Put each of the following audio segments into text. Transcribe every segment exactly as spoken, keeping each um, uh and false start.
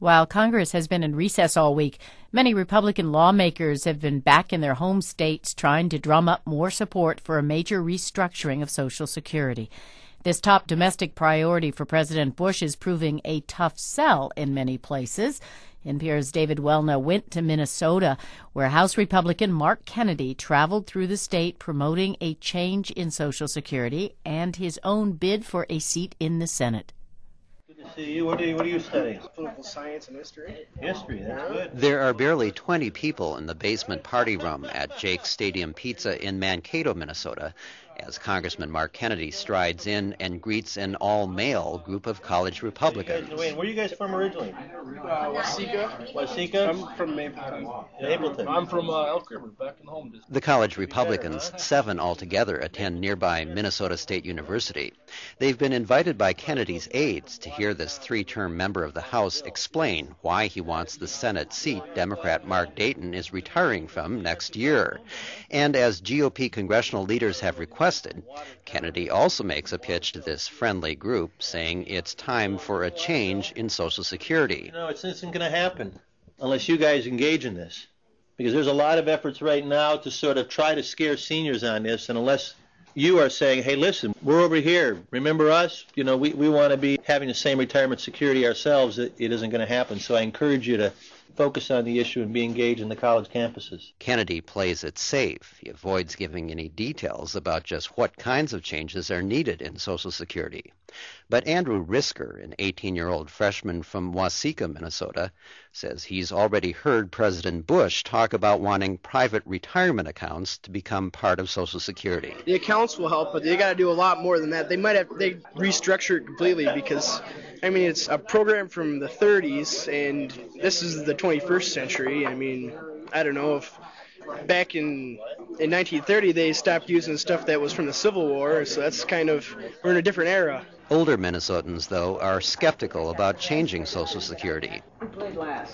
While Congress has been in recess all week, many Republican lawmakers have been back in their home states trying to drum up more support for a major restructuring of Social Security. This top domestic priority for President Bush is proving a tough sell in many places. N P R's David Welna went to Minnesota, where House Republican Mark Kennedy traveled through the state promoting a change in Social Security and his own bid for a seat in the Senate. See you. What are you, what are you studying? Political science and history. History, that's good. There are barely twenty people in the basement party room at Jake's Stadium Pizza in Mankato, Minnesota, as Congressman Mark Kennedy strides in and greets an all-male group of college Republicans. Wait, wait, where are you guys from originally? Uh, Waseca. Waseca? I'm from Mapleton. Mapleton. I'm from uh, Elk River, back in home district. The college Republicans, seven altogether, attend nearby Minnesota State University. They've been invited by Kennedy's aides to hear this three-term member of the House explain why he wants the Senate seat Democrat Mark Dayton is retiring from next year. And as G O P congressional leaders have requested, Kennedy also makes a pitch to this friendly group, saying it's time for a change in Social Security. You know, it isn't going to happen unless you guys engage in this, because there's a lot of efforts right now to sort of try to scare seniors on this, and unless you are saying, hey, listen, we're over here, remember us? You know, we, we want to be having the same retirement security ourselves, it, it isn't going to happen. So I encourage you to focus on the issue and be engaged in the college campuses. Kennedy plays it safe. He avoids giving any details about just what kinds of changes are needed in Social Security. But Andrew Risker, an eighteen-year-old freshman from Waseca, Minnesota, says he's already heard President Bush talk about wanting private retirement accounts to become part of Social Security. The accounts will help, but they got to do a lot more than that. They might have they restructure it completely because, I mean, it's a program from the thirties, and this is the twenty-first century. I mean, I don't know if back in in nineteen thirty they stopped using stuff that was from the Civil War, so that's kind of, we're in a different era. Older Minnesotans, though, are skeptical about changing Social Security. Who played last?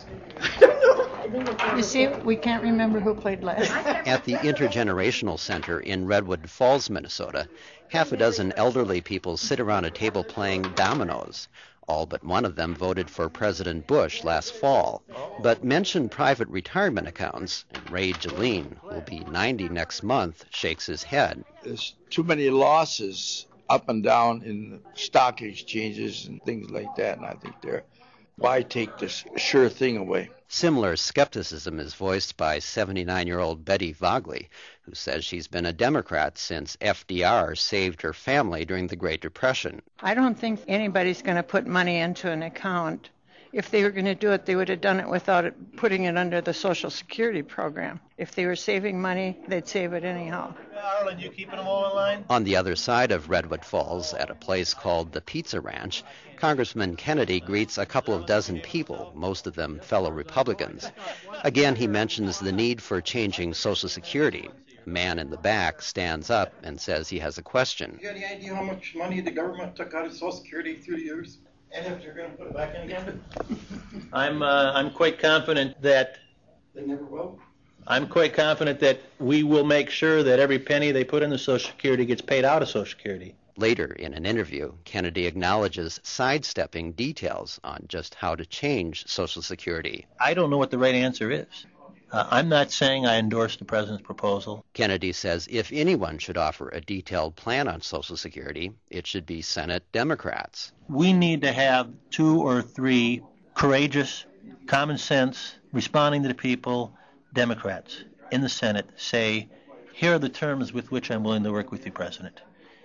You see, we can't remember who played last. At the Intergenerational Center in Redwood Falls, Minnesota, half a dozen elderly people sit around a table playing dominoes. All but one of them voted for President Bush last fall, but mentioned private retirement accounts, and Ray Jeline, who will be ninety next month, shakes his head. There's too many losses up and down in stock exchanges and things like that, and I think they're, why take this sure thing away? Similar skepticism is voiced by seventy-nine-year-old Betty Vogley, who says she's been a Democrat since F D R saved her family during the Great Depression. I don't think anybody's going to put money into an account. If they were going to do it, they would have done it without it, putting it under the Social Security program. If they were saving money, they'd save it anyhow. Arlen, you keeping them all in line? On the other side of Redwood Falls, at a place called the Pizza Ranch, Congressman Kennedy greets a couple of dozen people, most of them fellow Republicans. Again, he mentions the need for changing Social Security. A man in the back stands up and says he has a question. You got any idea how much money the government took out of Social Security through the years? And if you're going to put it back in again? I'm, uh, I'm quite confident that... They never will? I'm quite confident that we will make sure that every penny they put into Social Security gets paid out of Social Security. Later in an interview, Kennedy acknowledges sidestepping details on just how to change Social Security. I don't know what the right answer is. Uh, I'm not saying I endorse the president's proposal. Kennedy says if anyone should offer a detailed plan on Social Security, it should be Senate Democrats. We need to have two or three courageous, common sense, responding to the people Democrats in the Senate say, here are the terms with which I'm willing to work with you, President.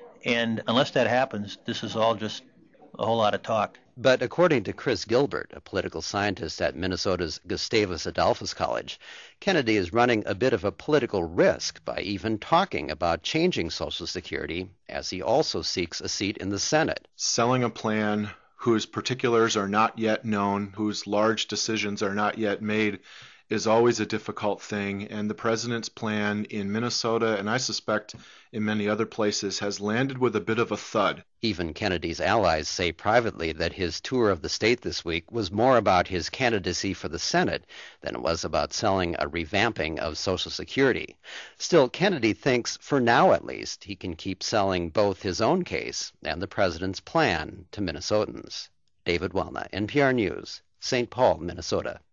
And unless that happens, this is all just a whole lot of talk. But according to Chris Gilbert, a political scientist at Minnesota's Gustavus Adolphus College, Kennedy is running a bit of a political risk by even talking about changing Social Security, as he also seeks a seat in the Senate. Selling a plan whose particulars are not yet known, whose large decisions are not yet made, is always a difficult thing, and the president's plan in Minnesota, and I suspect in many other places, has landed with a bit of a thud. Even Kennedy's allies say privately that his tour of the state this week was more about his candidacy for the Senate than it was about selling a revamping of Social Security. Still, Kennedy thinks, for now at least, he can keep selling both his own case and the president's plan to Minnesotans. David Welna, N P R News, Saint Paul, Minnesota.